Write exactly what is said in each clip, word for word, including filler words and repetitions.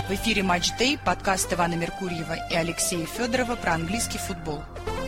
В эфире «Матч Дэй», подкаст Ивана Меркурьева и Алексея Федорова про английский футбол.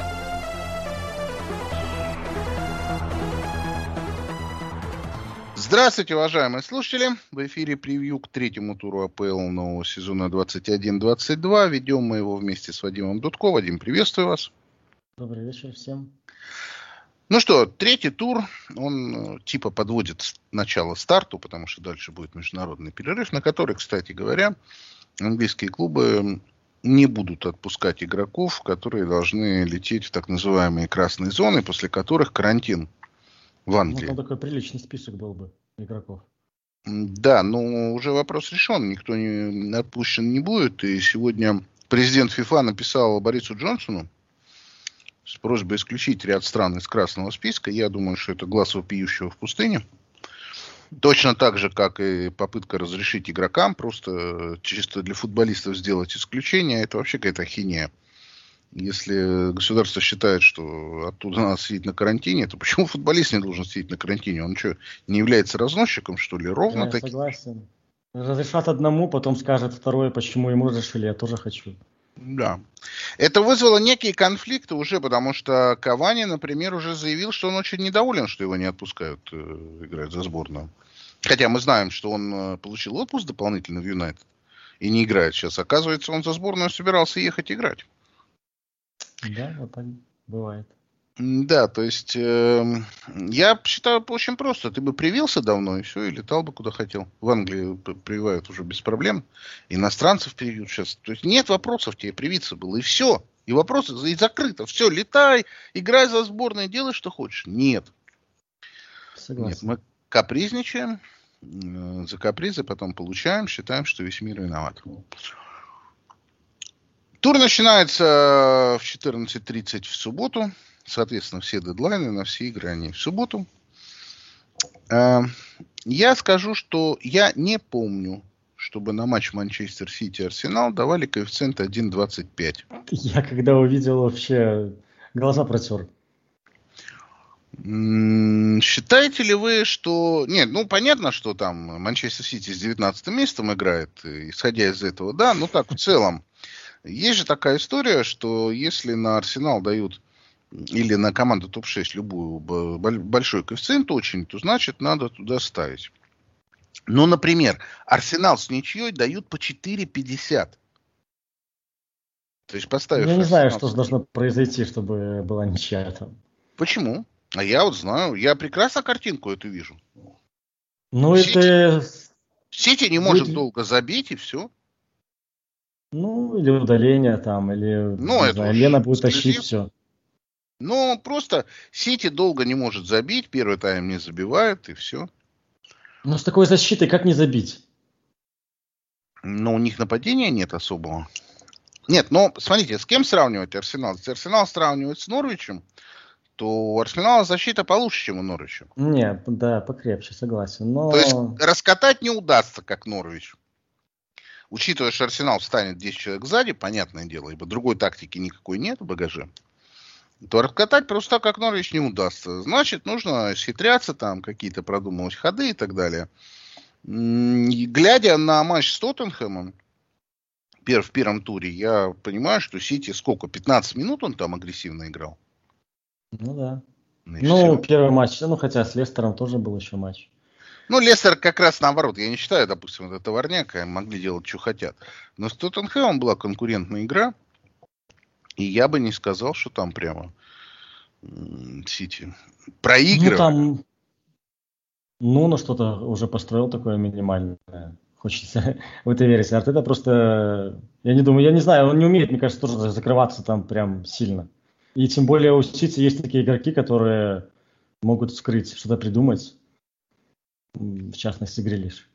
Здравствуйте, уважаемые слушатели! В эфире превью к третьему туру АПЛ нового сезона двадцать один двадцать два. Ведем мы его вместе с Вадимом Дудко. Вадим, приветствую вас. Добрый вечер всем. Ну что, третий тур, он типа подводит начало старту, потому что дальше будет международный перерыв, на который, кстати говоря, английские клубы не будут отпускать игроков, которые должны лететь в так называемые красные зоны, после которых карантин в Англии. Ну, там такой приличный список был бы игроков. Да, но уже вопрос решен, никто не отпущен не будет. И сегодня президент ФИФА написал Борису Джонсону с просьбой исключить ряд стран из красного списка. Я думаю, что это глаз вопиющего в пустыне. Точно так же, как и попытка разрешить игрокам просто чисто для футболистов сделать исключение. Это вообще какая-то ахинея. Если государство считает, что оттуда надо сидеть на карантине, то почему футболист не должен сидеть на карантине? Он что, не является разносчиком, что ли? Ровно да, так. Я согласен. Разрешат одному, потом скажет второе, почему ему разрешили, я тоже хочу. Да. Это вызвало некие конфликты уже, потому что Кавани, например, уже заявил, что он очень недоволен, что его не отпускают э, играть за сборную. Хотя мы знаем, что он э, получил отпуск дополнительно в Юнайтед и не играет сейчас. Оказывается, он за сборную собирался ехать играть. Да, вот так бывает. Да, то есть э, я считаю очень просто. Ты бы привился давно и все, и летал бы куда хотел. В Англии прививают уже без проблем. Иностранцев привьют сейчас. То есть нет вопросов, тебе привиться было, и все. И вопросы и закрыто. Все, летай, играй за сборную, делай, что хочешь. Нет. Согласен. Нет, мы капризничаем, э, за капризы потом получаем, считаем, что весь мир виноват. Тур начинается в четырнадцать тридцать в субботу. Соответственно, все дедлайны на все игры, они в субботу. Я скажу, что я не помню, чтобы на матч Манчестер Сити Арсенал давали коэффициент один двадцать пять. Я когда увидел, вообще глаза протер. Считаете ли вы, что... Нет, ну понятно, что там Манчестер Сити с девятнадцатым местом играет, исходя из этого, да, но так в целом. Есть же такая история, что если на Арсенал дают или на команду топ шесть любую большой коэффициент очень, то значит надо туда ставить. Ну, например, Арсенал с ничьей дают по четыре пятьдесят. То есть поставив... Я не знаю, Арсенал... что должно произойти, чтобы была ничья там. Почему? А я вот знаю, я прекрасно картинку эту вижу. Ну, Сити... это... Сити не может Будет... долго забить, и все. Ну, или удаление там, или ну, это знаю, Лена будет тащить все. Ну, просто Сити долго не может забить, первый тайм не забивает, и все. Ну, с такой защитой как не забить? Ну, у них нападения нет особого. Нет, но смотрите, с кем сравнивать Арсенал? Если Арсенал сравнивать с Норвичем, то у Арсенала защита получше, чем у Норвича. Нет, да, покрепче, согласен. Но... То есть раскатать не удастся, как Норвич. Учитывая, что Арсенал встанет десять человек сзади, понятное дело, ибо другой тактики никакой нет в багаже, то раскатать просто так, как Норвич, не удастся. Значит, нужно схитряться, там какие-то продумывать ходы и так далее. И глядя на матч с Тоттенхэмом в первом туре, я понимаю, что Сити сколько, пятнадцать минут он там агрессивно играл? Ну да. Ну, ну первый матч, ну хотя с Лестером тоже был еще матч. Ну, Лестер как раз наоборот. Я не считаю, допустим, это товарняк, могли делать, что хотят. Но с Тоттенхэмом была конкурентная игра. И я бы не сказал, что там прямо Сити проигрывает. Ну, там... Ну, на что-то уже построил такое минимальное. Хочется в это верить. Артета просто... Я не думаю, я не знаю, он не умеет, мне кажется, тоже закрываться там прям сильно. И тем более у Сити есть такие игроки, которые могут вскрыть, что-то придумать. В частности, Грилиш.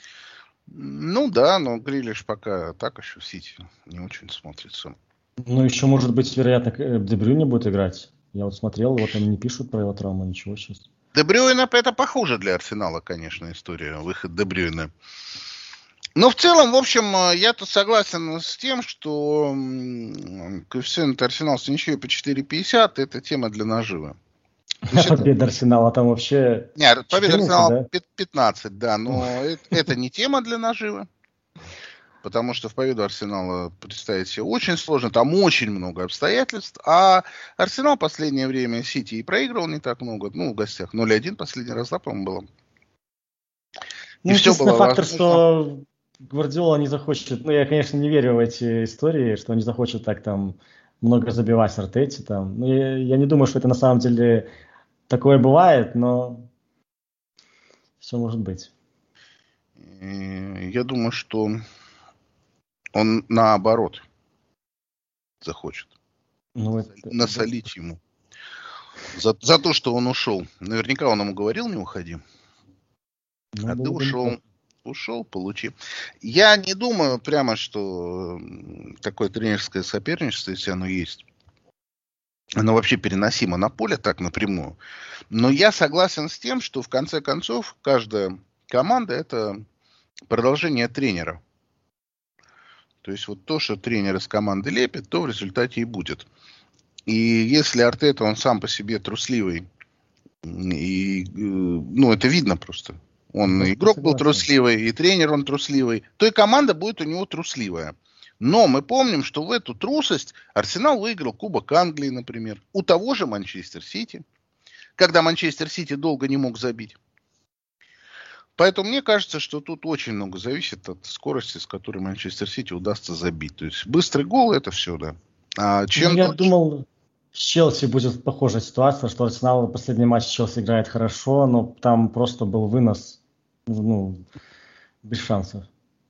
Ну да, но Грилиш пока так еще в Сити не очень смотрится. Ну, еще, может быть, вероятно, Де Брюйне будет играть. Я вот смотрел, вот они не пишут про его травму, ничего сейчас. Де Брюйне это похуже для Арсенала, конечно, история, выход Де Брюйне. Но в целом, в общем, я тут согласен с тем, что коэффициент Арсенал с ничьей по четыре пятьдесят это тема для наживы. Победа Арсенала там вообще... Нет, победа Арсенала да? пятнадцать, да, но это, это не тема для наживы. потому что в победу Арсенала представить себе очень сложно, там очень много обстоятельств, а Арсенал в последнее время Сити и проигрывал не так много, ну, в гостях, ноль один последний раз, да, по-моему, было. Ну, И все единственный было фактор, возможно. что Гвардиола не захочет, ну, я, конечно, не верю в эти истории, что он не захочет так там много забивать Артете там. Ну, я, я не думаю, что это на самом деле такое бывает, но все может быть. И я думаю, что он наоборот захочет Ну, это, насолить ему за, за то, что он ушел. Наверняка он ему говорил, не уходи. ну, А ты было бы ушел. неплохо. Ушел, получи. Я не думаю прямо, что такое тренерское соперничество, если оно есть, оно вообще переносимо на поле так напрямую. Но я согласен с тем, что в конце концов каждая команда – это продолжение тренера. То есть вот то, что тренер из команды лепит, то в результате и будет. И если Артета, он сам по себе трусливый, и, ну, это видно просто. Он Ну, игрок был согласен. трусливый, и тренер он трусливый, то и команда будет у него трусливая. Но мы помним, что в эту трусость Арсенал выиграл Кубок Англии, например, у того же Манчестер Сити, когда Манчестер Сити долго не мог забить. Поэтому мне кажется, что тут очень много зависит от скорости, с которой Манчестер Сити удастся забить. То есть быстрый гол — это все, да. А чем Ну, я дольше- думал, с Челси будет похожая ситуация, что Арсенал в последний матч с Челси играет хорошо, но там просто был вынос, ну, без шансов.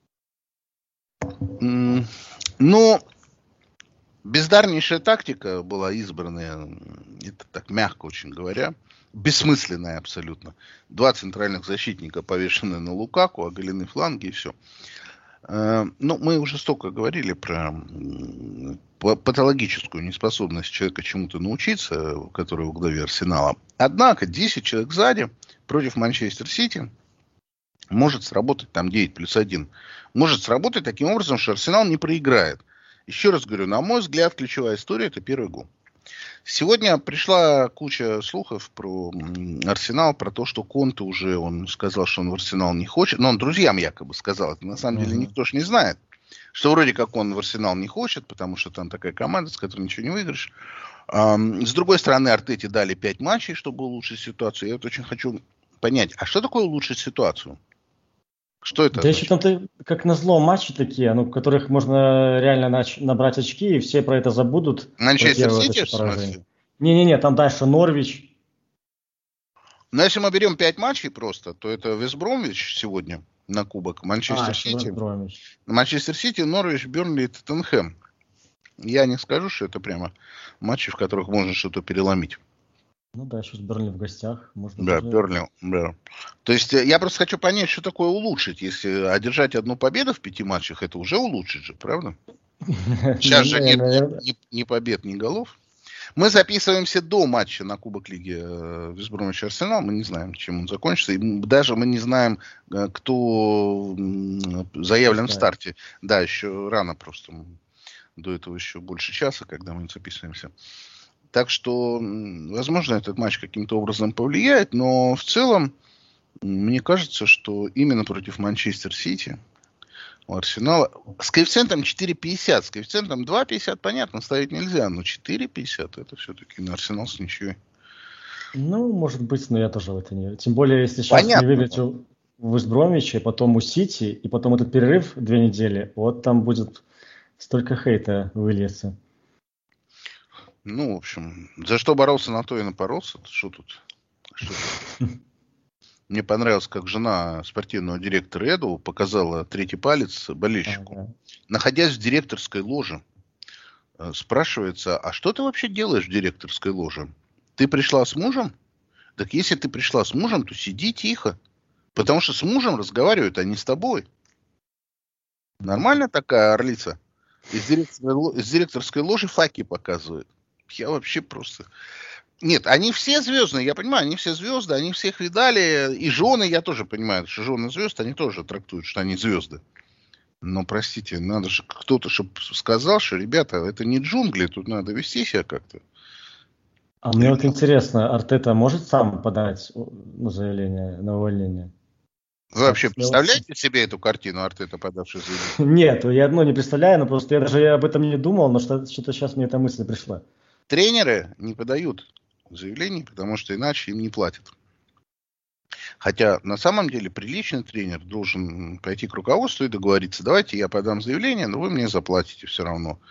М, Ну, бездарнейшая тактика была избранная, это так мягко очень говоря, бессмысленная абсолютно. Два центральных защитника повешены на Лукаку, оголены фланги и все. Ну, мы уже столько говорили про м, па- патологическую неспособность человека чему-то научиться, который в главе Арсенала. Однако десять человек сзади против Манчестер Сити может сработать там девять плюс один. Может сработать таким образом, что Арсенал не проиграет. Еще раз говорю, на мой взгляд, ключевая история — это первый гол. Сегодня пришла куча слухов про м, Арсенал, про то, что Конте уже, он сказал, что он в Арсенал не хочет. Но он друзьям якобы сказал. Это на самом деле Мгм. никто ж не знает. Что вроде как он в Арсенал не хочет, потому что там такая команда, с которой ничего не выиграешь. Ам, С другой стороны, Артете дали пять матчей, чтобы улучшить ситуацию. Я вот очень хочу понять, а что такое улучшить ситуацию? Что это Да еще означает? там ты, как назло матчи такие, ну, в которых можно реально нач- набрать очки, и все про это забудут, про Манчестер первое вот Сити, это в смысле? поражение. Не-не-не, там дальше Норвич. Но если мы берем пять матчей просто, то это Вест Бромвич сегодня на кубок, А, Манчестер еще Вест Сити, Бромвич. Манчестер Сити, Норвич, Бернли и Тоттенхэм. Я не скажу, что это прямо матчи, в которых можно что-то переломить. Ну да, еще с Бернли в гостях. Можно Да, тоже... Бернли, да. То есть э, я просто хочу понять, что такое улучшить. Если одержать одну победу в пяти матчах, это уже улучшить же, правда? Сейчас же Ну, нет ни, наверное, ни- ни побед, ни голов. Мы записываемся до матча на Кубок Лиги э, Вест Бромвич Арсенал. Мы не знаем, чем он закончится. И м- даже мы не знаем, э, кто м, заявлен в пускай. старте. Да, еще рано просто. До этого еще больше часа, когда мы записываемся. Так что, м, возможно, этот матч каким-то образом повлияет. Но в целом, м, мне кажется, что именно против Манчестер Сити у Арсенала с коэффициентом четыре пятьдесят, с коэффициентом два пятьдесят, понятно, ставить нельзя, но четыре пятьдесят это все-таки на Арсенал с ничьей. Ну, может быть, но я тоже в это не верю. Тем более, если сейчас не Понятно. выиграть у у Вест Бромвича, потом у Сити, и потом этот перерыв две недели, вот там будет столько хейта выльется. Ну, в общем, за что боролся, на то и напоролся. Что тут? Что тут? Мне понравилось, как жена спортивного директора Эду показала третий палец болельщику. Ага. Находясь в директорской ложе, э, спрашивается, а что ты вообще делаешь в директорской ложе? Ты пришла с мужем? Так если ты пришла с мужем, то сиди тихо. Потому что с мужем разговаривают, а не с тобой. Нормально такая орлица? Из директорской, ло- из директорской ложи факи показывает. Я вообще просто... Нет, они все звездные, я понимаю, они все звезды, они всех видали. И жены, я тоже понимаю, что жены звезд, они тоже трактуют, что они звезды. Но, простите, надо же кто-то, чтобы сказал, что, ребята, это не джунгли, тут надо вести себя как-то. А мне вот интересно, Артета может сам подать ну, заявление на увольнение? Вы вообще представляете себе эту картину, Артета, подавший заявление? Нет, я одно не представляю, но просто я даже об этом не думал, но что- что-то сейчас мне эта мысль пришла. Тренеры не подают заявлений, потому что иначе им не платят. Хотя на самом деле приличный тренер должен пойти к руководству и договориться: давайте я подам заявление, но вы мне заплатите все равно.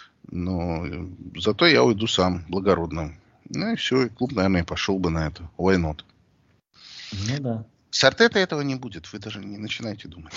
Но зато я уйду сам, благородно. Ну и все, и клуб, наверное, пошел бы на это. Why not? Ну да. С Артета этого не будет, вы даже не начинайте думать.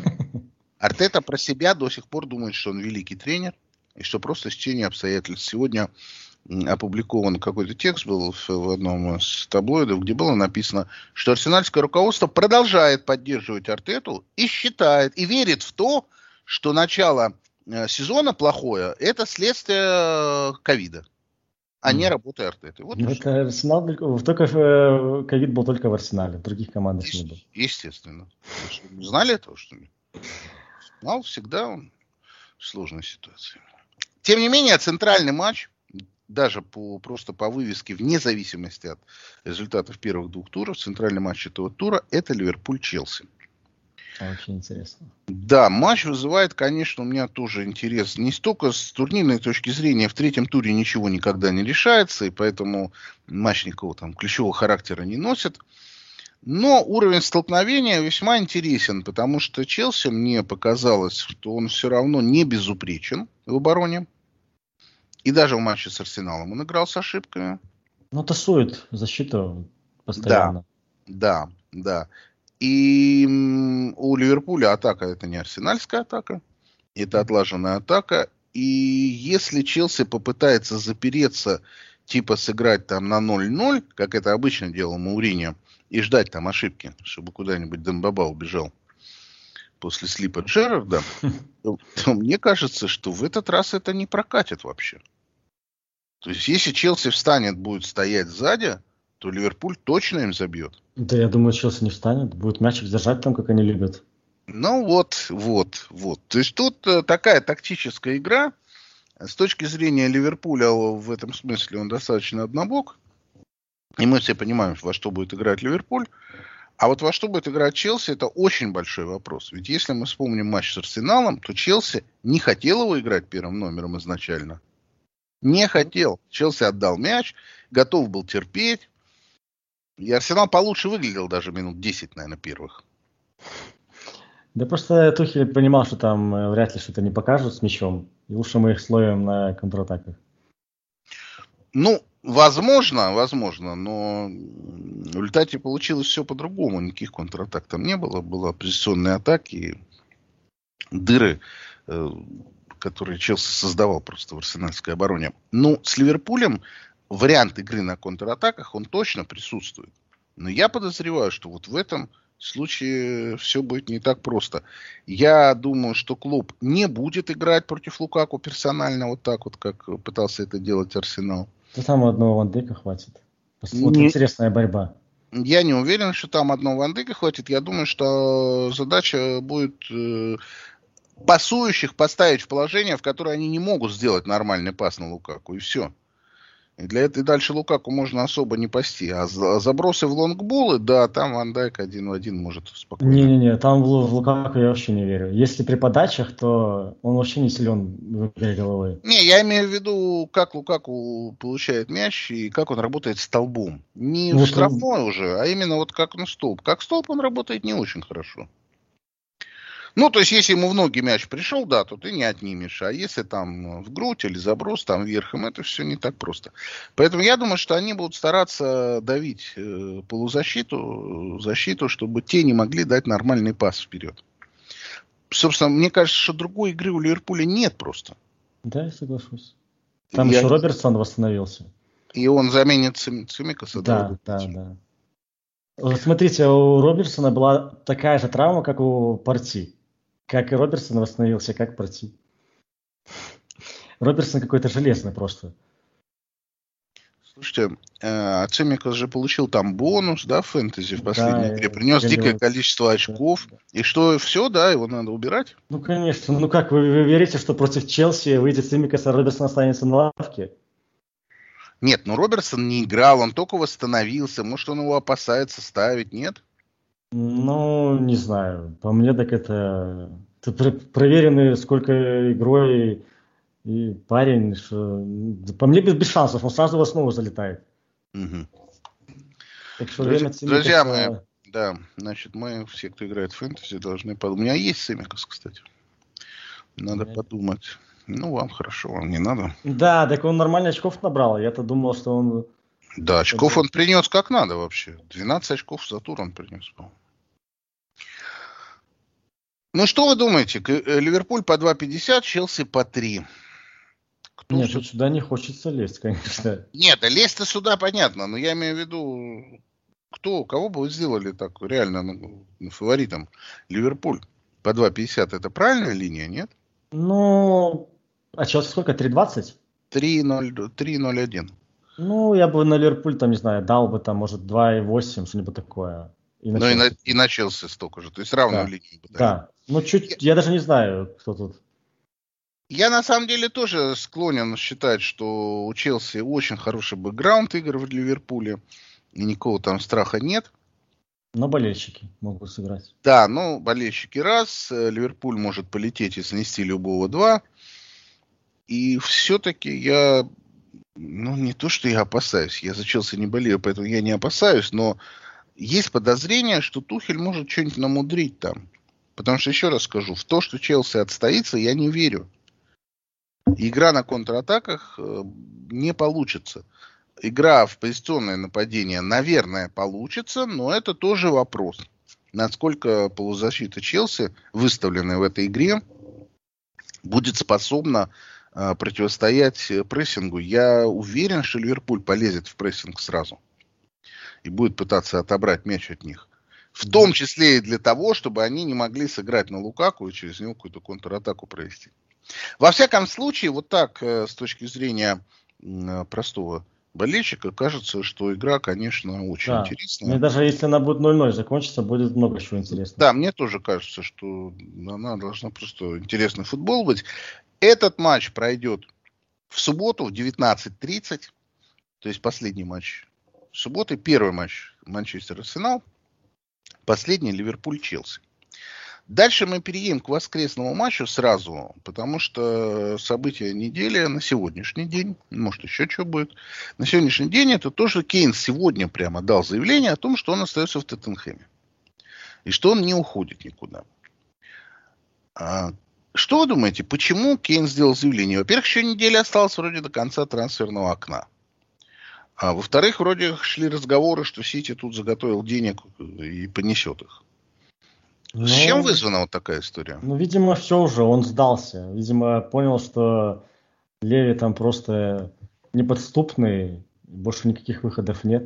Артета про себя до сих пор думает, что он великий тренер, и что просто стечение обстоятельств. Сегодня опубликован какой-то текст был в одном из таблоидов, где было написано, что арсенальское руководство продолжает поддерживать Артету и считает, и верит в то, что начало сезона плохое – это следствие ковида, а mm. не работа Артеты. Вот это Арсенал, только ковид был только в Арсенале, в других командах Е- не было. Естественно. Вы что, не знали этого, что ли? Арсенал всегда он в сложной ситуации. Тем не менее, центральный матч, даже по, просто по вывеске, вне зависимости от результатов первых двух туров, центральный матч этого тура – это Ливерпуль-Челси. Очень интересно. Да, матч вызывает, конечно, у меня тоже интерес. Не столько с турнирной точки зрения, в третьем туре ничего никогда не решается, и поэтому матч никакого там ключевого характера не носит. Но уровень столкновения весьма интересен, потому что Челси, мне показалось, что он все равно не безупречен в обороне. И даже в матче с Арсеналом он играл с ошибками. Ну, тасует защиту постоянно. Да, да, да. И у Ливерпуля атака — это не арсенальская атака, это отлаженная атака. И если Челси попытается запереться, типа сыграть там на ноль-ноль, как это обычно делал Мауриньо, и ждать там ошибки, чтобы куда-нибудь Дембаба убежал после слипа Джерарда, то, то мне кажется, что в этот раз это не прокатит вообще. То есть, если Челси встанет, будет стоять сзади, то Ливерпуль точно им забьет. Да, я думаю, Челси не встанет. Будет мячик держать там, как они любят. Ну вот, вот, вот. То есть, тут э, такая тактическая игра. С точки зрения Ливерпуля в этом смысле он достаточно однобок. И мы все понимаем, во что будет играть Ливерпуль. А вот во что будет играть Челси, это очень большой вопрос. Ведь если мы вспомним матч с Арсеналом, то Челси не хотел его играть первым номером изначально. Не хотел. Челси отдал мяч, готов был терпеть. И Арсенал получше выглядел даже минут десять, наверное, первых. Да просто Тухель понимал, что там вряд ли что-то не покажут с мячом. И лучше мы их словим на контратаках. Ну, возможно, возможно, но в результате получилось все по-другому. Никаких контратак там не было. Была позиционные атаки, дыры, которые Челси создавал просто в арсенальской обороне. Ну, с Ливерпулем вариант игры на контратаках, он точно присутствует. Но я подозреваю, что вот в этом случае все будет не так просто. Я думаю, что клуб не будет играть против Лукаку персонально вот так вот, как пытался это делать Арсенал. Да там одного Ван Дейка хватит. Вот не... интересная борьба. Я не уверен, что там одного Ван Дейка хватит. Я думаю, что задача будет э, пасующих поставить в положение, в которое они не могут сделать нормальный пас на Лукаку. И все. И для этого и дальше Лукаку можно особо не пасти. А забросы в лонгболы, да, там Ван Дайк один в один может спокойно. Не-не-не, там в Лукаку я вообще не верю. Если при подачах, то он вообще не силен в игре головой. Не, я имею в виду, как Лукаку получает мяч и как он работает столбом. Не вот штрафной он... уже, а именно вот как на столб. Как столб он работает не очень хорошо. Ну, то есть, если ему в ноги мяч пришел, да, то ты не отнимешь. А если там в грудь или заброс, там верхом, это все не так просто. Поэтому я думаю, что они будут стараться давить э, полузащиту, защиту, чтобы те не могли дать нормальный пас вперед. Собственно, мне кажется, что другой игры у Ливерпуля нет просто. Да, я соглашусь. Там я... еще Робертсон восстановился. И он заменит Цимикаса. Да, да, да, да. Смотрите, у Робертсона была такая же травма, как у Парти. Как и Робертсон восстановился, как Парти. Робертсон какой-то железный просто. Слушайте, э, Цимикас же получил там бонус, да, в фэнтези в последней да, игре. Принес дикое делает... количество очков. Да. И что, все, да, его надо убирать? Ну, конечно. Ну как, вы, вы верите, что против Челси выйдет Цимикас, а Робертсон останется на лавке? Нет, ну Робертсон не играл, он только восстановился. Может, он его опасается ставить, нет? Ну, не знаю. По мне, так это... это пр- проверенный сколько игрой и парень, что... По мне, без, без шансов. Он сразу в основу залетает. Мгм. Так что Друзья, время ценить друзья мои, это... да, значит, мы, все, кто играет в фэнтези, должны подумать. У меня есть Семикас, кстати. у Надо меня- подумать. Ну, вам хорошо, вам не надо. Да, так он нормально очков набрал. Я-то думал, что он... Да, очков чтобы- он принес как надо вообще. двенадцать очков за тур он принес. по-моему. Ну, что вы думаете? К- э, Ливерпуль по два пятьдесят, Челси по три. Кто Нет, все... тут сюда не хочется лезть, конечно. Нет, да лезть-то сюда понятно, но я имею в виду, кто, кого бы вы сделали так реально ну, фаворитом? Ливерпуль по два пятьдесят, это правильная линия, нет? Ну, а Челси сколько? три двадцать? три ноль три ноль один. Ну, я бы на Ливерпуль, там, не знаю, дал бы там, может, два и восемь, что-нибудь такое. И на Ну и, на, Челси. и на Челси столько же, то есть равную Да, линию бы дали. да. Ну, чуть, я даже не знаю, кто тут. Я на самом деле тоже склонен считать, что у Челси очень хороший бэкграунд игр в Ливерпуле, и никакого там страха нет. Но болельщики могут сыграть. Да, ну, болельщики раз, э, Ливерпуль может полететь и снести любого два. И все-таки я, ну, не то, что я опасаюсь, я за Челси не болею, поэтому я не опасаюсь, но есть подозрение, что Тухель может что-нибудь намудрить там. Потому что, еще раз скажу, в то, что Челси отстоится, я не верю. Игра на контратаках э, не получится. Игра в позиционное нападение, наверное, получится, но это тоже вопрос. Насколько полузащита Челси, выставленная в этой игре, будет способна э, противостоять прессингу. Я уверен, что Ливерпуль полезет в прессинг сразу и будет пытаться отобрать мяч от них. В том числе и для того, чтобы они не могли сыграть на Лукаку и через него какую-то контратаку провести. Во всяком случае, вот так, э, с точки зрения э, простого болельщика, кажется, что игра, конечно, очень Да. интересная. Мне даже если она будет ноль ноль закончиться, будет много чего интересного. Да, мне тоже кажется, что она должна просто интересный футбол быть. Этот матч пройдет в субботу в девятнадцать тридцать, то есть последний матч субботы, первый матч Манчестер-Арсенал, последний Ливерпуль-Челси. Дальше мы переедем к воскресному матчу сразу, потому что события недели на сегодняшний день, может еще что будет, на сегодняшний день это то, что Кейн сегодня прямо дал заявление о том, что он остается в Тоттенхэме. И что он не уходит никуда. А что вы думаете, почему Кейн сделал заявление? Во-первых, еще неделя осталась вроде до конца трансферного окна. А во-вторых, вроде шли разговоры, что Сити тут заготовил денег и понесет их. Ну, С чем вызвана вот такая история? Ну, видимо, все уже, он сдался. Видимо, понял, что Леви там просто неподступный, больше никаких выходов нет.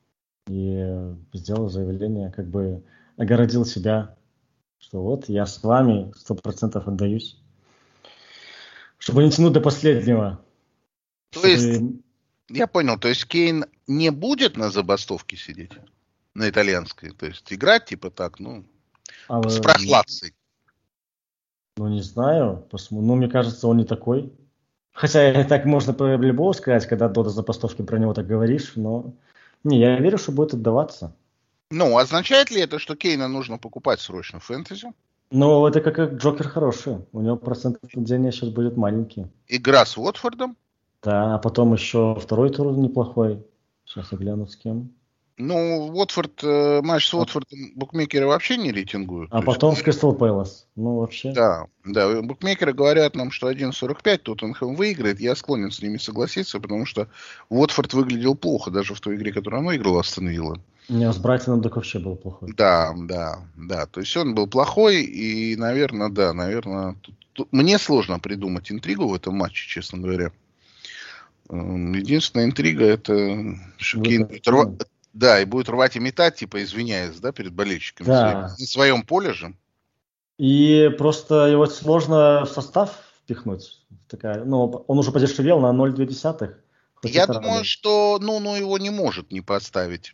И сделал заявление, как бы огородил себя, что вот я с вами сто процентов отдаюсь. Чтобы не тянуть до последнего. То Чтобы... есть, я понял, то есть Кейн не будет на забастовке сидеть? На итальянской? То есть играть типа так, ну, а, с прохладцей? Ну, не знаю. Посмо... Ну, мне кажется, он не такой. Хотя так можно про любого сказать, когда до забастовки про него так говоришь, но... Не, я верю, что будет отдаваться. Ну, означает ли это, что Кейна нужно покупать срочно в фэнтези? Ну, это как, как Джокер хороший. У него процент падения сейчас будет маленький. Игра с Уотфордом? Да, а потом еще второй тур неплохой. Сейчас я гляну с кем. Ну, Уотфорд, э, матч с Уотфордом букмекеры вообще не рейтингуют. А То потом есть, с Кристал Пэлас. Ну, вообще. да, да, букмекеры говорят нам, что один сорок пять Тоттенхэм выиграет. Я склонен с ними согласиться, потому что Уотфорд выглядел плохо, даже в той игре, которую он выиграл, Астон Вилла. Не, с Брайтоном так вообще был плохой. Да, да, да. То есть он был плохой, и, наверное, да, наверное, тут, тут, мне сложно придумать интригу в этом матче, честно говоря. Единственная интрига это что Кейн будет рвать, да, и будет рвать и метать, типа извиняясь, да, перед болельщиками. Да. На своем поле же. И просто его сложно в состав впихнуть. Такая, ну, он уже подешевел на ноль целых две десятых. Я думаю, радует. что ну, ну его не может не подставить.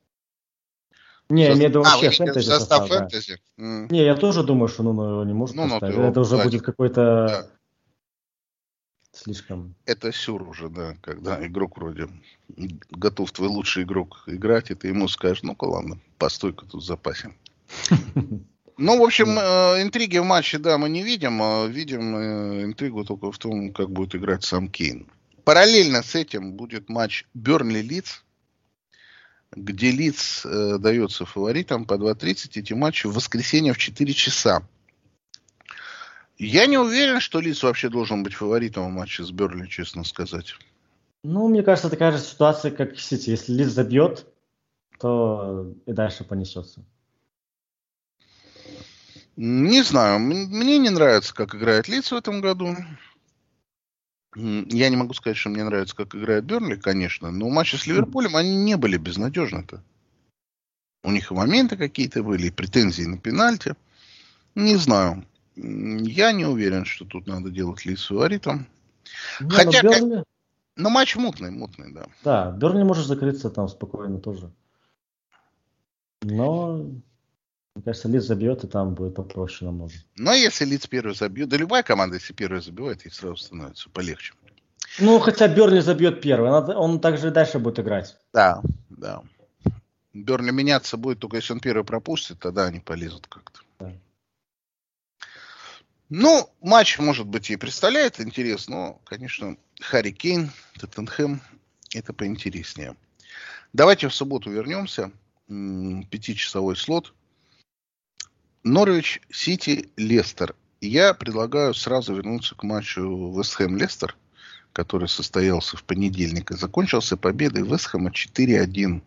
Не, я имею в виду вообще а, фэнтези состав, состав, фэнтези? Да. Mm. Не, я тоже думаю, что ну, его не может ну, поставить. Ну, это уже будет какой-то да. слишком... Это сюр уже, да, когда игрок вроде готов твой лучший игрок играть, и ты ему скажешь, ну-ка ладно, постой-ка тут в запасе. Ну, в общем, интриги в матче, да, мы не видим. Видим интригу только в том, как будет играть сам Кейн. Параллельно с этим будет матч Бернли-Лидс, где Лидс э, дается фаворитам по два тридцать. Эти матчи в воскресенье в четыре часа. Я не уверен, что Лидс вообще должен быть фаворитом в матче с Бернли, честно сказать. Ну, мне кажется, такая же ситуация, как в Сити. Если Лидс забьет, то и дальше понесется. Не знаю. Мне не нравится, как играет Лидс в этом году. Я не могу сказать, что мне нравится, как играет Бернли, конечно, но матчи с Ливерпулем, они не были безнадежны-то. У них и моменты какие-то были, и претензии на пенальти. Не знаю. Я не уверен, что тут надо делать Лидс фаворитом. Не, Хотя, но Бернли... но матч мутный, мутный, да. Да, Бернли может закрыться там спокойно тоже. Но, мне кажется, Лидс забьет, и там будет попроще намного. Но если Лидс первый забьет, да любая команда, если первая забивает, ей сразу становится полегче. Ну, хотя Бернли забьет первый, он также и дальше будет играть. Да, да. Бернли меняться будет, только если он первый пропустит, тогда они полезут как-то. Да. Ну, матч, может быть, и представляет интерес, но, конечно, Харри Кейн, Тоттенхэм, это поинтереснее. Давайте в субботу вернемся. Пятичасовой слот. Норвич, Сити, Лестер. Я предлагаю сразу вернуться к матчу Вест Хэм-Лестер, который состоялся в понедельник и закончился победой Вест Хэма четыре один.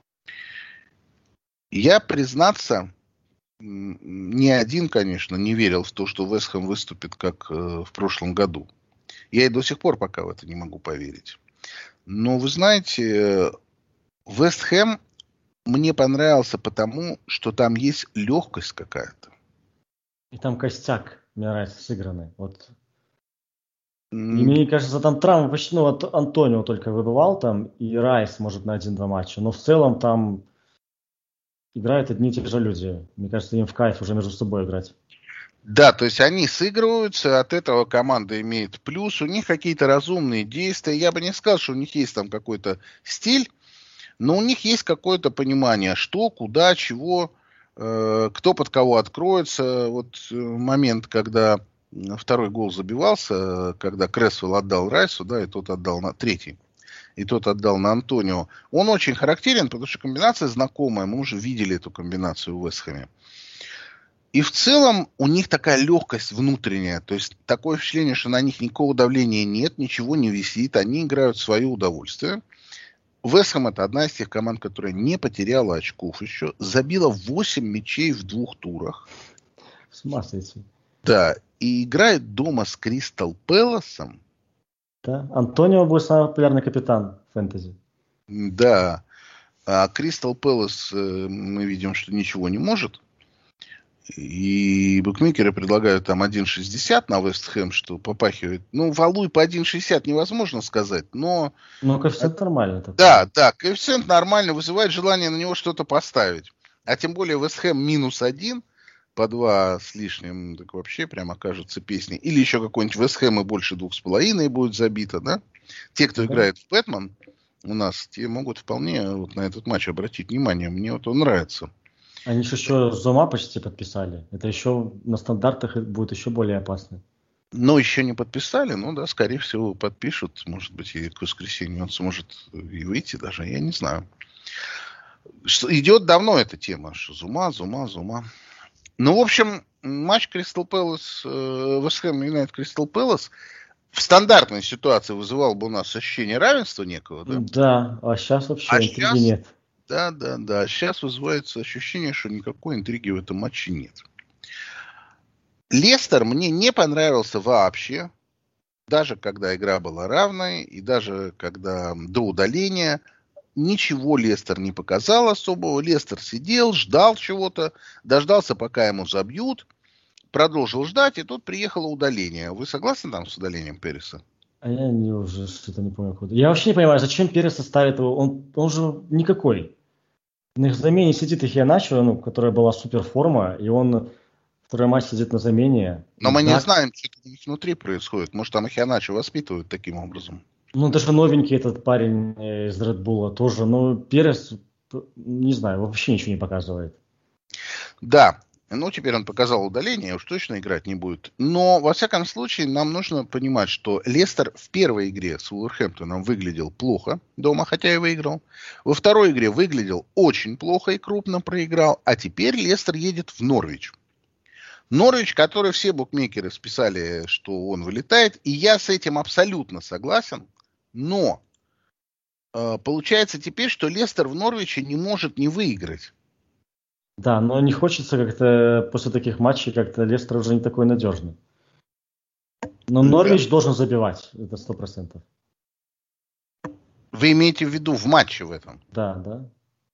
Я, признаться, ни один, конечно, не верил в то, что Вест Хэм выступит как э, в прошлом году. Я и до сих пор пока в это не могу поверить. Но вы знаете, Вест Хэм мне понравился потому, что там есть легкость какая-то. И там костяк, мне нравится, сыгранный. Вот. И мне кажется, там травмы почти, ну, вот Антонио только выбывал там, и Райс, может, на один-два матча. Но в целом там играют одни и те же люди. Мне кажется, им в кайф уже между собой играть. Да, то есть они сыгрываются, от этого команда имеет плюс, у них какие-то разумные действия. Я бы не сказал, что у них есть там какой-то стиль, но у них есть какое-то понимание, что, куда, чего, э, кто под кого откроется. Вот момент, когда второй гол забивался, когда Кресвелл отдал Райсу, да, и тот отдал на третий, и тот отдал на Антонио. Он очень характерен, потому что комбинация знакомая, мы уже видели эту комбинацию в Вест Хэме. И в целом у них такая легкость внутренняя, то есть такое впечатление, что на них никакого давления нет, ничего не висит, они играют в свое удовольствие. Вест Хэм — это одна из тех команд, которая не потеряла очков еще, забила восемь мячей в двух турах. С ума сойти. Да, и играет дома с Кристал Пэласом. Да, Антонио будет самый популярный капитан фэнтези. Да, а Кристал Пэлас, мы видим, что ничего не может. И букмекеры предлагают там один шестьдесят на Вест Хэм, что попахивает. Ну, валуй по один шестьдесят невозможно сказать, но... Ну, коэффициент нормальный. Такой. Да, да, коэффициент нормальный, вызывает желание на него что-то поставить. А тем более Вест Хэм минус один, по два с лишним, так вообще прям окажется песней. Или еще какой-нибудь Вест Хэм и больше двух с половиной будет забито, да? Те, кто да. играет в Бэтмен у нас, те могут вполне вот на этот матч обратить внимание. Мне вот он нравится. Они же еще Зума почти подписали. Это еще на стандартах будет еще более опасно. Ну, еще не подписали, но да, скорее всего, подпишут. Может быть, и к воскресенью он сможет и выйти даже, я не знаю. Идет давно эта тема, что Зума, Зума, Зума. Ну, в общем, матч Кристал Пэлас, Вест Хэм Юнайтед Кристал Пэлас в стандартной ситуации вызывал бы у нас ощущение равенства некого, да? Да, а сейчас вообще а интриги сейчас... нет. Да, да, да. Сейчас вызывается ощущение, что никакой интриги в этом матче нет. Лестер мне не понравился вообще. Даже когда игра была равной, и даже когда до удаления. Ничего Лестер не показал особого. Лестер сидел, ждал чего-то, дождался, пока ему забьют. Продолжил ждать, и тут приехало удаление. Вы согласны там с удалением Переса? А я не, уже что-то не помню. Я вообще не понимаю, зачем Переса ставит его. Он, он же никакой. На замене сидит Ихианачо, ну, которая была супер форма, и он второй матч сидит на замене. Но мы так... не знаем, что у них внутри происходит. Может, там Ихианачо воспитывают таким образом. Ну, даже новенький этот парень из Red Bull тоже. Но Перес, не знаю, вообще ничего не показывает. Да, ну теперь он показал удаление, уж точно играть не будет. Но, во всяком случае, нам нужно понимать, что Лестер в первой игре с Вулверхэмптоном выглядел плохо дома, хотя и выиграл. Во второй игре выглядел очень плохо и крупно проиграл. А теперь Лестер едет в Норвич. Норвич, который все букмекеры списали, что он вылетает. И я с этим абсолютно согласен. Но э, получается теперь, что Лестер в Норвиче не может не выиграть. Да, но не хочется как-то после таких матчей, как-то Лестер уже не такой надежный. Но Норвич да. должен забивать, это сто процентов. Вы имеете в виду в матче в этом? Да, да.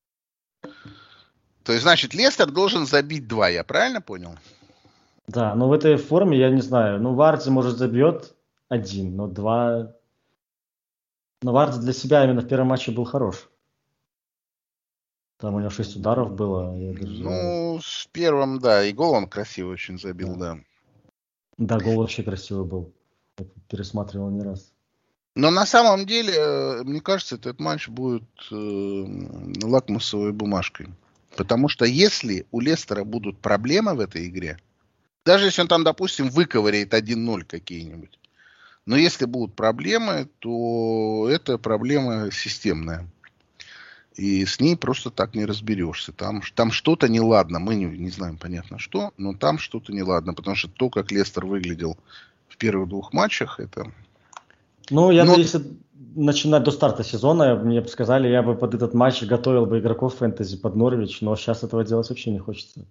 То есть, значит, Лестер должен забить два, я правильно понял? Да, но в этой форме, я не знаю, ну Варди, может, забьет один, но два... Но Варди для себя именно в первом матче был хорош. Там у него шесть ударов было. Я даже... Ну, в первом, да, и гол он красиво очень забил, да. Да, гол вообще красивый был. Я пересматривал не раз. Но на самом деле, мне кажется, этот матч будет э, лакмусовой бумажкой. Потому что если у Лестера будут проблемы в этой игре, даже если он там, допустим, выковыряет один ноль какие-нибудь, но если будут проблемы, то это проблема системная. И с ней просто так не разберешься. Там, там что-то неладно. Мы не, не знаем, понятно, что, но там что-то неладно. Потому что то, как Лестер выглядел в первых двух матчах, это... Ну, я но... бы, если начинать до старта сезона, мне бы сказали, я бы под этот матч готовил бы игроков фэнтези под Норвич, но сейчас этого делать вообще не хочется.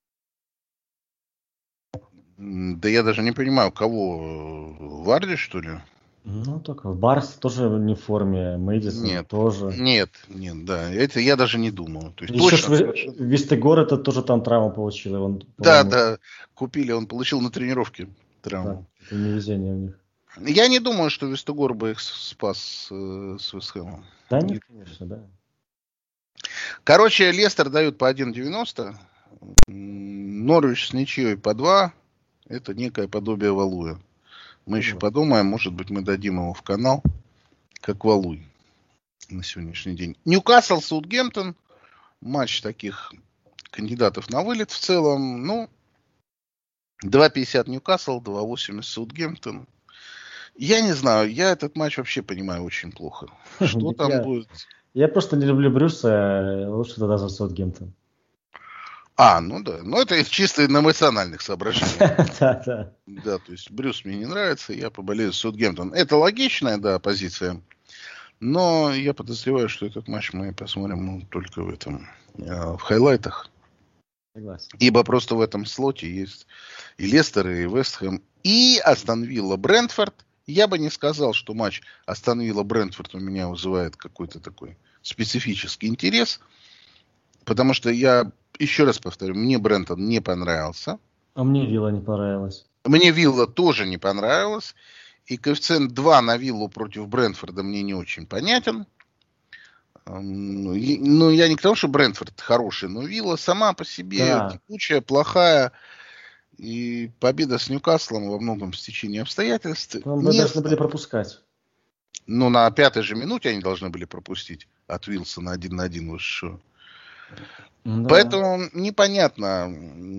Да я даже не понимаю, кого? Варди, что ли? Ну, только Барс тоже не в форме, Мэдисон нет, тоже. Нет, нет, да, это я даже не думаю. То есть Еще точно, Шве... Вестегор это тоже там травму получил. Он, да, да, купили, он получил на тренировке травму. Да, это невезение у них. Я не думаю, что Вестегор бы их спас э, с Вестхэмом. Да нет, конечно, да. Короче, Лестер дают по один девяносто, Норвич с ничьей по два. Это некое подобие Валуя. Мы еще подумаем, может быть, мы дадим его в канал, как Валуй на сегодняшний день. Ньюкасл, Саутгемптон. Матч таких кандидатов на вылет в целом. Ну, два пятьдесят Ньюкасл, два восемьдесят Саутгемптон. Я не знаю, я этот матч вообще понимаю очень плохо. Что там я, будет? Я просто не люблю Брюса, лучше тогда за Саутгемптон. А, ну да. Ну, это чисто на эмоциональных соображениях. Да, да. Да, то есть Брюс мне не нравится, я поболею за Саутгемптон. Это логичная, да, позиция. Но я подозреваю, что этот матч мы посмотрим ну, только в этом, в хайлайтах. Согласен. Ибо просто в этом слоте есть и Лестер, и Вестхэм, и Астон Вилла, Брентфорд. Я бы не сказал, что матч Астон Вилла, Брентфорд у меня вызывает какой-то такой специфический интерес. Потому что я, еще раз повторю, мне Брентон не понравился. А мне Вилла не понравилась. Мне Вилла тоже не понравилась. И коэффициент два на Виллу против Брентфорда мне не очень понятен. Ну, я не к тому, что Брентфорд хороший, но Вилла сама по себе да. текучая, плохая. И победа с Ньюкаслом во многом стечении обстоятельств. Там не должны были пропускать. Ну, на пятой же минуте они должны были пропустить от Вилсона один на один. Что. Да. Поэтому непонятно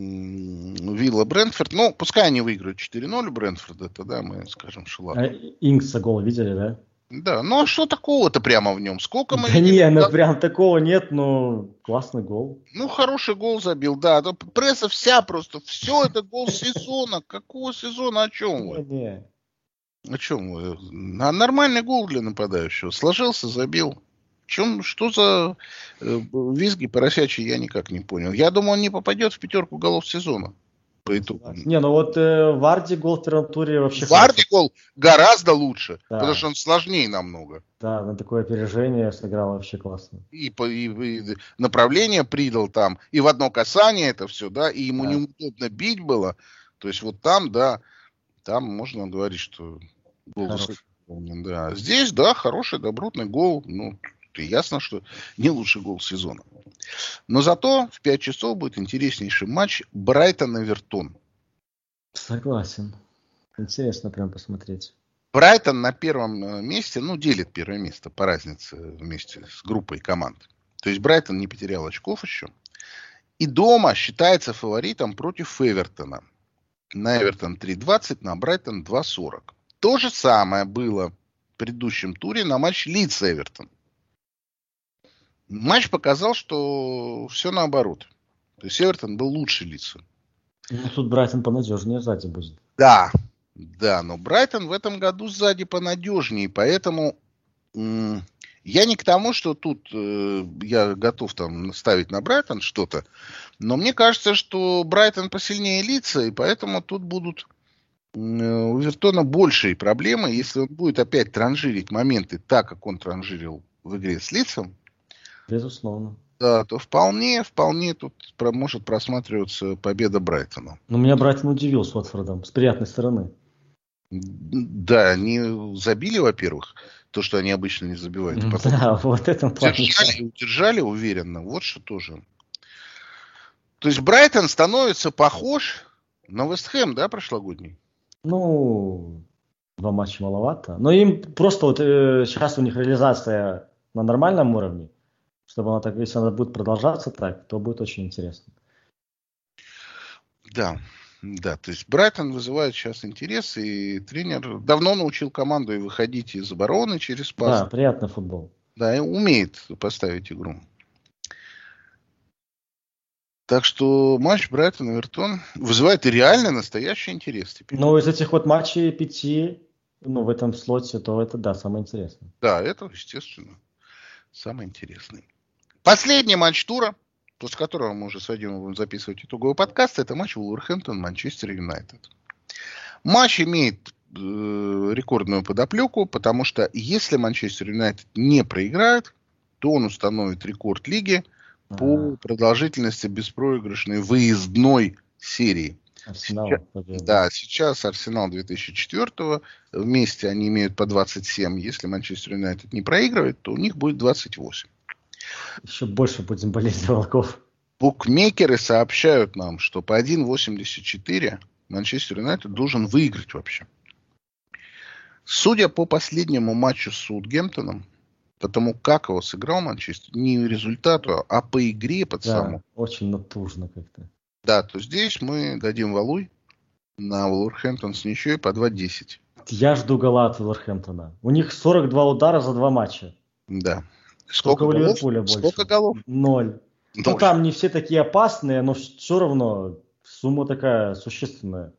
Вилла Брентфорд. Ну, пускай они выиграют четыре ноль Брентфорда, тогда мы скажем, что ладно. А Инкса гол видели, да? Да, ну а что такого-то прямо в нем? Сколько мы да видели? Не, ну прям такого нет, но классный гол. Ну, хороший гол забил, да. Пресса вся просто, все это гол сезона. Какого сезона? О чем вы? Не, не. О чем вы? Нормальный гол для нападающего. Сложился, забил. Чем, что за э, визги поросячьи, я никак не понял. Я думаю, он не попадет в пятерку голов сезона. По итогу. Не, ну вот э, Варди гол в первом туре вообще... Варди гол гораздо лучше, да. потому что он сложнее намного. Да, на такое опережение сыграл вообще классно. И, и, и направление придал там, и в одно касание это все, да, и ему да. неудобно бить было. То есть вот там, да, там можно говорить, что гол выполнен, да. Здесь, да, хороший, добротный гол, ну... И ясно, что не лучший гол сезона. Но зато в пять часов будет интереснейший матч Брайтон-Эвертон. Согласен. Интересно прям посмотреть. Брайтон на первом месте, ну, делит первое место по разнице вместе с группой команд. То есть Брайтон не потерял очков еще. И дома считается фаворитом против Эвертона. На Эвертон три двадцать, на Брайтон два сорок. То же самое было в предыдущем туре на матч Лидс-Эвертон. Матч показал, что все наоборот. То есть Эвертон был лучше Лидса. Ну, тут Брайтон понадежнее сзади будет. Да, да, но Брайтон в этом году сзади понадежнее, поэтому м- я не к тому, что тут э, я готов там ставить на Брайтон что-то, но мне кажется, что Брайтон посильнее Лидса, и поэтому тут будут э, у Эвертона большие проблемы, если он будет опять транжирить моменты так, как он транжирил в игре с Лидсом. Безусловно. Да, то вполне, вполне тут про- может просматриваться победа Брайтона. Но меня Брайтон удивил с Уотфордом, с приятной стороны. Да, они забили, во-первых, то, что они обычно не забивают. М, Потом Да, вот этом плане. удержали, удержали уверенно. Вот что тоже. То есть Брайтон становится похож на Вест Хэм, да, прошлогодний? Ну, два матча маловато. Но им просто вот э, сейчас у них реализация на нормальном уровне. Чтобы она так, если она будет продолжаться так, то будет очень интересно. Да, да. То есть Брайтон вызывает сейчас интерес, и тренер давно научил команду и выходить из обороны через пас. Да, приятный футбол. Да, и умеет поставить игру. Так что матч Брайтон-Эвертон вызывает и реально настоящий интерес теперь. Но из этих вот матчей пяти, ну, в этом слоте, то это, да, самое интересное. Да, это, естественно, самый интересный. Последний матч тура, после которого мы уже с Вадимом будем записывать итоговый подкаст, это матч Вулверхэмптон-Манчестер Юнайтед. Матч имеет э, рекордную подоплеку, потому что если Манчестер Юнайтед не проиграет, то он установит рекорд лиги по Ага. продолжительности беспроигрышной выездной серии. Арсенал Сейчас- победа. Да, сейчас Арсенал две тысячи четвёртого, вместе они имеют по двадцать семь. Если Манчестер Юнайтед не проигрывает, то у них будет двадцать восемь. Еще больше будем болеть за волков. Букмекеры сообщают нам, что по один восемьдесят четыре Манчестер Юнайтед должен выиграть вообще. Судя по последнему матчу с Саутгемптоном, потому как его сыграл Манчестер, не результату, а по игре под Да, саму. очень натужно как-то. Да, то здесь мы дадим валуй на Вулверхэмптон с ничьей по два десять. Я жду гола от Вулверхэмптона. У них сорок два удара за два матча. Да. Сколько у голов? Ливерпуля больше? Сколько голов? Ноль. Ну, Ноль. там не все такие опасные, но все равно сумма такая существенная.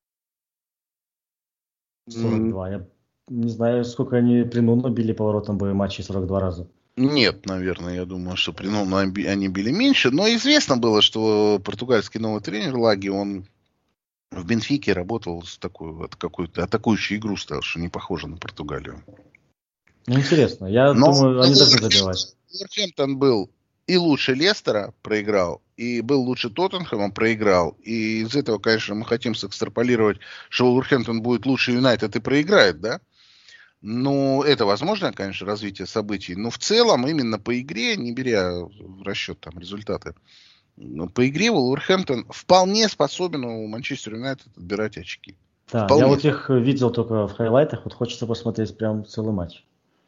сорок два. Я не знаю, сколько они при Нуно били поворотом боевые матчи сорок два раза. Нет, наверное, я думаю, что при Нуно они били меньше. Но известно было, что португальский новый тренер Лаги, он в Бенфике работал с такой вот какой-то атакующей игру, ставил, что не похоже на Португалию. Ну, интересно. Я Но- думаю, они но должны Вулверхэмптон- забивать. Вулверхэмптон был и лучше Лестера, проиграл, и был лучше Тоттенхэма, проиграл. И из этого, конечно, мы хотим сэкстраполировать, что Вулверхэмптон будет лучше Юнайтед и проиграет, да? Ну, это возможное, конечно, развитие событий. Но в целом, именно по игре, не беря в расчет там результаты, но по игре Вулверхэмптон вполне способен у Манчестер Юнайтед отбирать очки. Да, Вполне. я вот их видел только в хайлайтах, вот хочется посмотреть прям целый матч.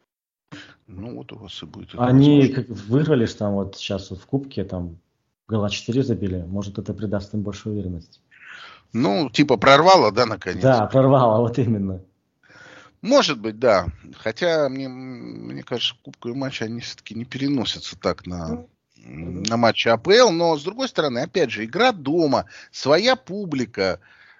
Ну, вот у вас и будет это Они возможно. как выиграли ж там вот сейчас вот в кубке, там гола четыре забили, может это придаст им больше уверенности. Ну, типа прорвало, да, наконец? Да, прорвало, вот именно. Может быть, да. Хотя, мне, мне кажется, кубковые матчи, они все-таки не переносятся так на, на матчи АПЛ. Но, с другой стороны, опять же, игра дома, своя публика.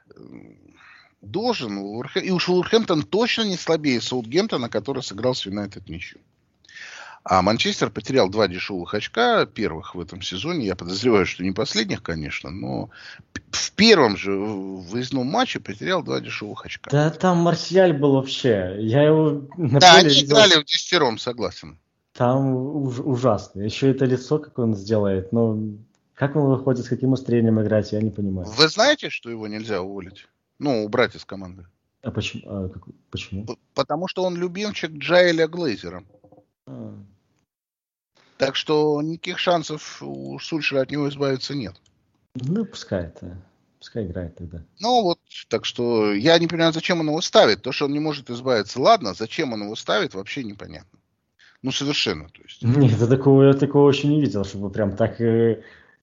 Должен. Вулверхэ- И уж Вулверхэмптон точно не слабее Саутгемптона, который сыграл с Юнайтед ничью. А Манчестер потерял два дешевых очка первых в этом сезоне. Я подозреваю, что не последних, конечно, но п- в первом же выездном матче потерял два дешевых очка. Да там Марсиаль был вообще, я его на Да, поле они видел, играли в десятером, согласен. там уж- ужасно. Еще это лицо, как он сделает, ну, как он выходит, с каким устроением играть, я не понимаю. Вы знаете, что его нельзя уволить? Ну, убрать из команды. А почему? А, как- почему? П- Потому что он любимчик Джаэля Глейзера. А, Так что никаких шансов у Сульшера от него избавиться нет. ну, пускай это, пускай играет тогда. Ну вот, так что я не понимаю, зачем он его ставит. То, что он не может избавиться, ладно. Зачем он его ставит, вообще непонятно. Ну, совершенно, то есть. Нет, я такого, я такого еще не видел, чтобы прям так э,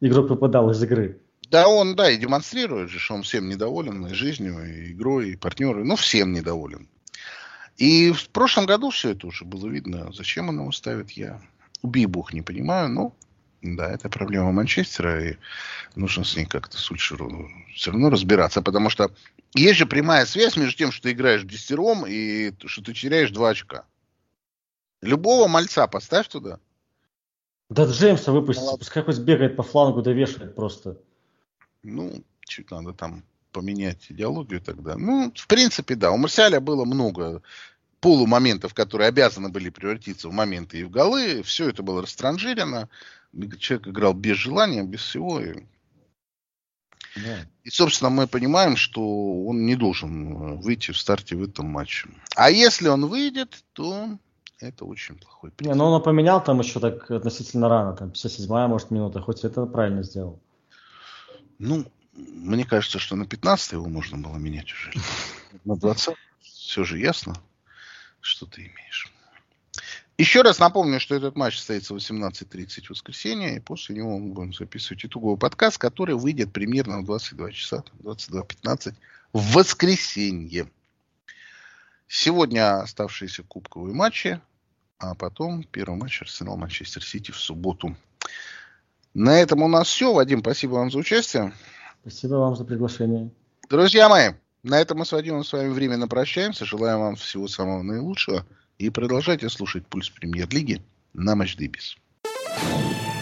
игрок выпадал из игры. Да, он, да, и демонстрирует же, что он всем недоволен, и жизнью, и игрой, и партнерой, ну, всем недоволен. И в прошлом году все это уже было видно. Зачем он его ставит, я, убей бог, не понимаю, но, да, это проблема Манчестера, и нужно с ней как-то Сульшеру все равно разбираться, потому что есть же прямая связь между тем, что ты играешь десятером, и что ты теряешь два очка. Любого мальца поставь туда. Да Джеймса выпустите, пускай хоть бегает по флангу, да вешает просто. Ну, чуть надо там поменять идеологию тогда. Ну, в принципе, да. У Марсиаля было много полумоментов, которые обязаны были превратиться в моменты и в голы. Все это было растранжирено. Человек играл без желания, без всего. И, Да. и, собственно, мы понимаем, что он не должен выйти в старте в этом матче. А если он выйдет, то это очень плохой признак. Не, ну он поменял там еще так относительно рано, там пятьдесят седьмая, может, минута, хоть это правильно сделал. Ну, мне кажется, что на пятнадцатой его можно было менять уже. На двадцатом все же ясно, что ты имеешь. Еще раз напомню, что этот матч состоится в восемнадцать тридцать в воскресенье, и после него мы будем записывать итоговый подкаст, который выйдет примерно в двадцать два часа, двадцать два пятнадцать в воскресенье. Сегодня оставшиеся кубковые матчи, а потом первый матч Арсенал-Манчестер Сити в субботу. На этом у нас все. Вадим, спасибо вам за участие. Спасибо вам за приглашение. Друзья мои, на этом мы с Вадимом с вами временно прощаемся. Желаем вам всего самого наилучшего. И продолжайте слушать «Пульс Премьер-лиги» на Матч Дэй Без.